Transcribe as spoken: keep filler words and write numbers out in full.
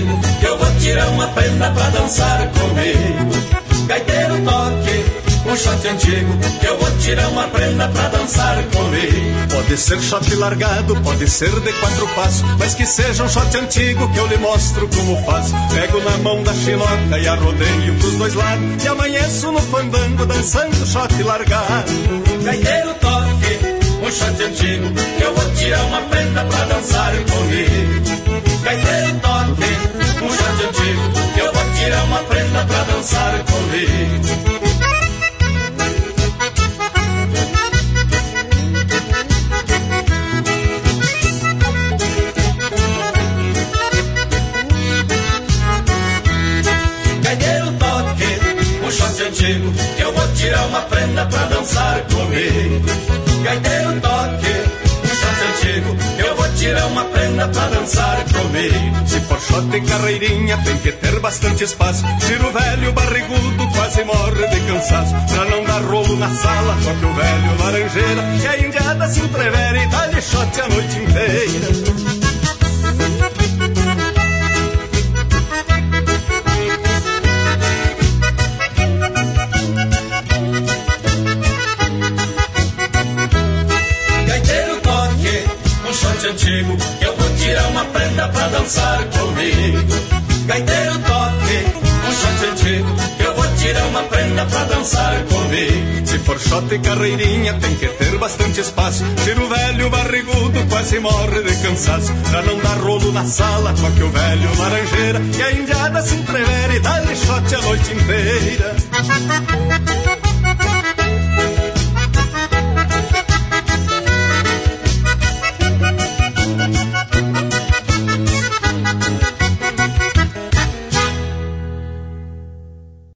antigo, que eu vou tirar uma prenda pra dançar comigo. Gaiteiro toque, um shot antigo, que eu vou tirar uma prenda pra dançar comigo. Pode ser shot largado, pode ser de quatro passos, mas que seja um shot antigo que eu lhe mostro como faço. Pego na mão da chinoca e arrodeio pros dois lados, e amanheço no fandango dançando shot largado. Gaiteiro toque, um shot antigo, que eu vou tirar uma prenda pra dançar comigo. Gaiteiro toque, um shot antigo, que eu vou tirar uma prenda pra dançar comigo. Gaiteiro toque, um shot antigo, que eu vou tirar uma prenda pra dançar comigo. Gaiteiro toque, um shot antigo, que eu vou tirar uma prenda pra dançar comigo. Se for shot e carreirinha tem que ter bastante espaço. Tiro velho barrigudo quase morre de cansaço. Pra não dar rolo na sala, toque o velho laranjeira, que a indiada se entrevera e dá-lhe shot a noite inteira. Antigo, que eu vou tirar uma prenda pra dançar comigo. Gaiteiro toque, um shot antigo, que eu vou tirar uma prenda pra dançar comigo. Se for shot e carreirinha tem que ter bastante espaço. Tiro velho barrigudo quase morre de cansaço. Pra não dar rolo na sala, toque o velho laranjeira, que a indiada se entrevera e dá-lhe shot a noite inteira.